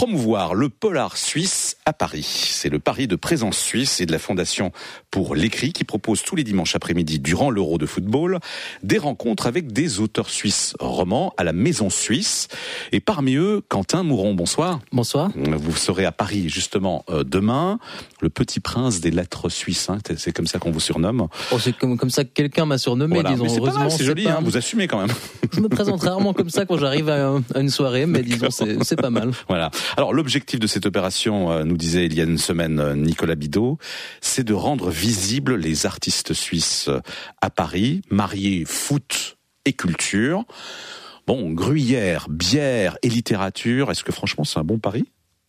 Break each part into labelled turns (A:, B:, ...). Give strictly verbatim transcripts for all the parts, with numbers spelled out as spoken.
A: promouvoir le polar suisse à Paris. C'est le pari de Présence Suisse et de la Fondation pour l'écrit qui propose tous les dimanches après-midi durant l'Euro de football des rencontres avec des auteurs suisses romans à la Maison Suisse. Et parmi eux, Quentin Mouron, bonsoir.
B: Bonsoir.
A: Vous serez à Paris justement euh, demain, le petit prince des lettres suisses, hein, c'est comme ça qu'on vous surnomme.
B: Oh, c'est comme, comme ça que quelqu'un m'a surnommé,
A: voilà.
B: disons.
A: Mais c'est pas mal, c'est joli,
B: pas...
A: hein, vous assumez quand même.
B: Je me présente rarement comme ça quand j'arrive à, à une soirée, mais disons, c'est, c'est pas mal.
A: Voilà. Alors, l'objectif de cette opération, euh, nous disait il y a une semaine euh, Nicolas Bidot, c'est de rendre visibles les artistes suisses à Paris, mariés foot et culture. Bon, gruyère, bière et littérature, est-ce que franchement c'est un bon pari ?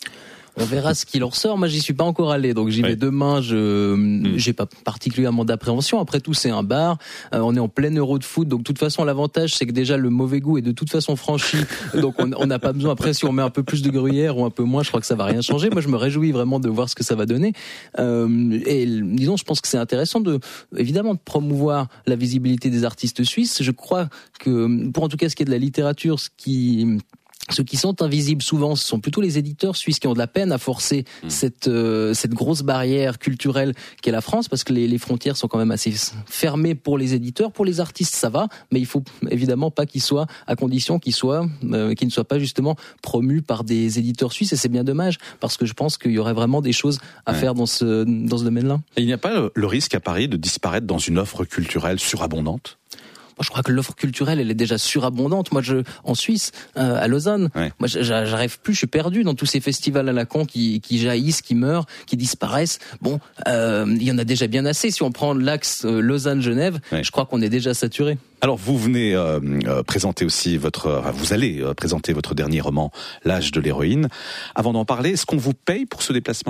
B: On verra ce qu'il en ressort. Moi, j'y suis pas encore allé, donc j'y vais oui. demain. Je mmh. j'ai pas particulièrement d'appréhension. Après tout, c'est un bar. Euh, on est en plein Euro de foot, donc de toute façon, l'avantage, c'est que déjà le mauvais goût est de toute façon franchi. Donc on n'a pas besoin. Après, si on met un peu plus de gruyère ou un peu moins, je crois que ça va rien changer. Moi, je me réjouis vraiment de voir ce que ça va donner. Euh, et disons, je pense que c'est intéressant de, évidemment, de promouvoir la visibilité des artistes suisses. Je crois que, pour en tout cas ce qui est de la littérature, ce qui Ceux qui sont invisibles souvent, ce sont plutôt les éditeurs suisses qui ont de la peine à forcer mmh. cette euh, cette grosse barrière culturelle qu'est la France, parce que les, les frontières sont quand même assez fermées pour les éditeurs. Pour les artistes, ça va, mais il faut évidemment pas qu'ils soient, à condition qu'ils soient, euh, qu'ils ne soient pas justement promus par des éditeurs suisses. Et c'est bien dommage, parce que je pense qu'il y aurait vraiment des choses à ouais. faire dans ce dans ce domaine-là. Et
A: il n'y a pas le risque à Paris de disparaître dans une offre culturelle surabondante ?
B: Moi, je crois que l'offre culturelle, elle est déjà surabondante. Moi, je, en Suisse, euh, à Lausanne, ouais. moi, j'arrive plus, je suis perdu dans tous ces festivals à la con qui, qui jaillissent, qui meurent, qui disparaissent. Bon, euh, il y en a déjà bien assez. Si on prend l'axe euh, Lausanne-Genève, ouais. je crois qu'on est déjà saturé.
A: Alors, vous venez euh, euh, présenter aussi votre, euh, vous allez euh, présenter votre dernier roman, L'âge de l'héroïne. Avant d'en parler, est-ce qu'on vous paye pour ce déplacement ?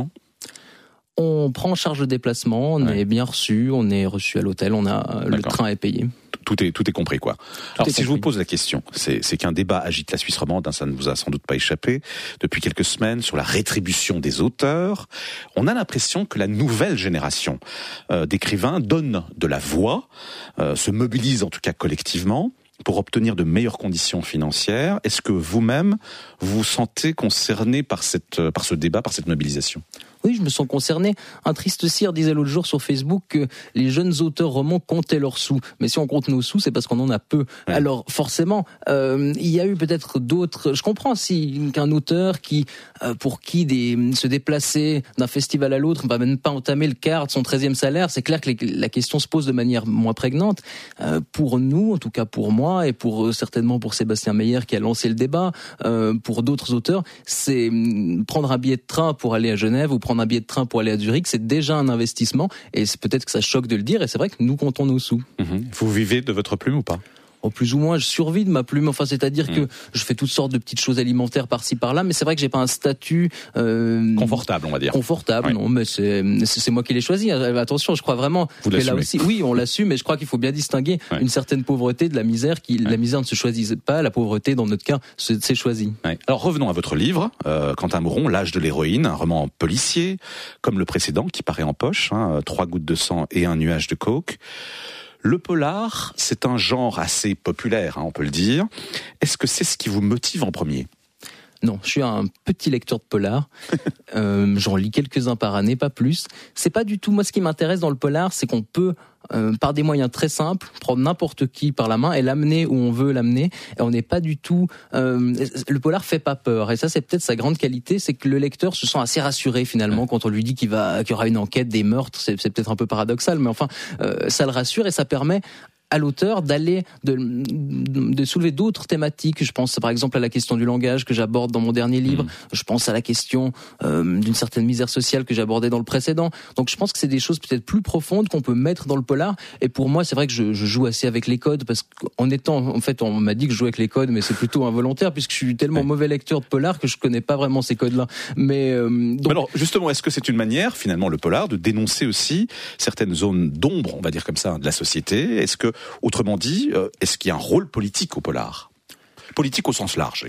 B: On prend en charge le déplacement, on ouais. est bien reçu, on est reçu à l'hôtel, on a le train est payé.
A: Tout est tout est compris quoi. Alors si compris. Je vous pose la question, c'est c'est qu'un débat agite la Suisse romande, hein, ça ne vous a sans doute pas échappé depuis quelques semaines sur la rétribution des auteurs. On a l'impression que la nouvelle génération euh, d'écrivains donne de la voix, euh, se mobilise en tout cas collectivement pour obtenir de meilleures conditions financières. Est-ce que vous-même vous vous sentez concerné par cette par ce débat, par cette mobilisation ?
B: Oui, je me sens concerné. Un triste cire disait l'autre jour sur Facebook que les jeunes auteurs romans comptaient leurs sous. Mais si on compte nos sous, c'est parce qu'on en a peu. Ouais. Alors forcément, euh, il y a eu peut-être d'autres... Je comprends si qu'un auteur qui, euh, pour qui des, se déplacer d'un festival à l'autre, ne va même pas entamer le quart de son treizième salaire, c'est clair que les, la question se pose de manière moins prégnante. Euh, pour nous, en tout cas pour moi, et pour euh, certainement pour Sébastien Meyer qui a lancé le débat, euh, pour d'autres auteurs, c'est prendre un billet de train pour aller à Genève ou prendre un billet de train pour aller à Zurich, c'est déjà un investissement et c'est peut-être que ça choque de le dire et c'est vrai que nous comptons nos sous.
A: Mmh. Vous vivez de votre plume ou pas ?
B: Oh, plus ou moins, je survis de ma plume. Enfin, c'est-à-dire mmh. que je fais toutes sortes de petites choses alimentaires par-ci par-là, mais c'est vrai que j'ai pas un statut euh,
A: confortable, on va dire.
B: Confortable, oui. non, mais c'est c'est moi qui l'ai choisi. Attention, je crois vraiment
A: Vous
B: que
A: l'assumez.
B: Là aussi, oui, on l'assume, mais je crois qu'il faut bien distinguer ouais. une certaine pauvreté de la misère. Qui ouais. la misère ne se choisit pas, la pauvreté, dans notre cas, c'est choisi.
A: Ouais. Alors revenons à votre livre, euh, Quentin Mouron, L'âge de l'héroïne, un roman policier, comme le précédent qui paraît en poche, hein, trois gouttes de sang et un nuage de coke. Le polar, c'est un genre assez populaire, hein, on peut le dire. Est-ce que c'est ce qui vous motive en premier ?
B: Non, je suis un petit lecteur de polar. euh, j'en lis quelques-uns par année, pas plus. C'est pas du tout moi ce qui m'intéresse dans le polar, c'est qu'on peut euh, par des moyens très simples prendre n'importe qui par la main et l'amener où on veut l'amener. Et on n'est pas du tout. Euh, le polar fait pas peur. Et ça, c'est peut-être sa grande qualité, c'est que le lecteur se sent assez rassuré finalement quand on lui dit qu'il va qu'il y aura une enquête, des meurtres. C'est, c'est peut-être un peu paradoxal, mais enfin, euh, ça le rassure et ça permet à l'auteur d'aller de, de soulever d'autres thématiques. Je pense par exemple à la question du langage que j'aborde dans mon dernier livre. Mmh. Je pense à la question euh, d'une certaine misère sociale que j'abordais dans le précédent. Donc je pense que c'est des choses peut-être plus profondes qu'on peut mettre dans le polar. Et pour moi, c'est vrai que je, je joue assez avec les codes parce qu'en étant, en fait, on m'a dit que je jouais avec les codes, mais c'est plutôt involontaire puisque je suis tellement ouais. mauvais lecteur de polar que je connais pas vraiment ces codes-là. Mais euh, donc...
A: alors justement, est-ce que c'est une manière finalement le polar de dénoncer aussi certaines zones d'ombre, on va dire comme ça, de la société ? Est-ce que autrement dit, euh, est-ce qu'il y a un rôle politique au polar ? Politique au sens large, évidemment.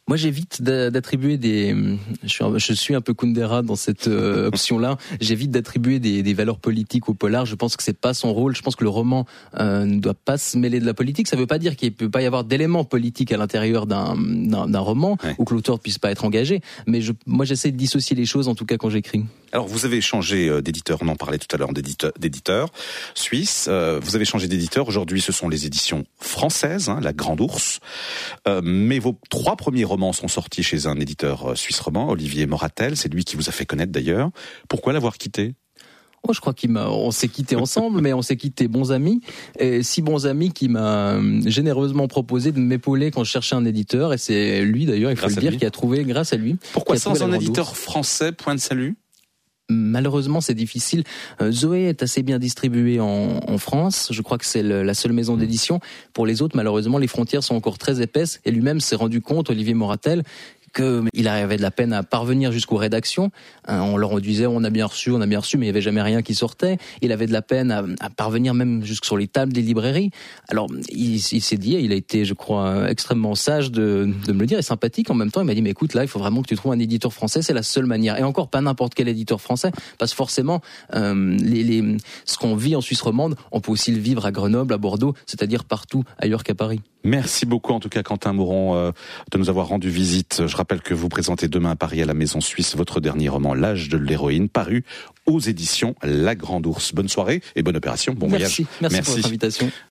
B: Moi, j'évite d'attribuer des. Je suis, un, je suis un peu Kundera dans cette euh, option-là. J'évite d'attribuer des, des valeurs politiques au polar. Je pense que c'est pas son rôle. Je pense que le roman euh, ne doit pas se mêler de la politique. Ça veut pas dire qu'il peut pas y avoir d'éléments politiques à l'intérieur d'un, d'un, d'un roman, ouais, ou que l'auteur ne puisse pas être engagé. Mais je, moi, j'essaie de dissocier les choses, en tout cas quand j'écris.
A: Alors, vous avez changé d'éditeur. On en parlait tout à l'heure d'éditeur, d'éditeur suisse. Euh, vous avez changé d'éditeur. Aujourd'hui, ce sont les éditions françaises, hein, La Grande Ourse. Euh, mais vos trois premiers romans sont sortis chez un éditeur suisse roman, Olivier Moratel. C'est lui qui vous a fait connaître d'ailleurs. Pourquoi l'avoir quitté ?
B: Oh, je crois qu'il m'a, on s'est quittés ensemble, mais on s'est quittés bons amis. Et si bons amis qui m'a généreusement proposé de m'épauler quand je cherchais un éditeur. Et c'est lui d'ailleurs, il faut grâce le dire, qui a trouvé, grâce à lui.
A: Pourquoi sans un éditeur français, point de salut ?
B: Malheureusement, c'est difficile. Euh, Zoé est assez bien distribuée en, en France. Je crois que c'est le, la seule maison d'édition. Pour les autres, malheureusement, les frontières sont encore très épaisses. Et lui-même s'est rendu compte, Olivier Moratel, qu'il avait de la peine à parvenir jusqu'aux rédactions. On leur disait on a bien reçu, on a bien reçu, mais il n'y avait jamais rien qui sortait. Il avait de la peine à, à parvenir même jusque sur les tables des librairies. Alors il, il s'est dit, il a été, je crois, extrêmement sage de, de me le dire et sympathique en même temps. Il m'a dit mais écoute, là il faut vraiment que tu trouves un éditeur français, c'est la seule manière. Et encore pas n'importe quel éditeur français, parce que forcément euh, les, les, ce qu'on vit en Suisse romande, on peut aussi le vivre à Grenoble, à Bordeaux, c'est-à-dire partout ailleurs qu'à Paris.
A: Merci beaucoup en tout cas Quentin Mauron euh, de nous avoir rendu visite. Je rappelle que vous présentez demain à Paris à la Maison Suisse votre dernier roman L'âge de l'héroïne, paru aux éditions La Grande Ourse. Bonne soirée et bonne opération, bon
B: merci,
A: voyage.
B: Merci, merci pour votre invitation.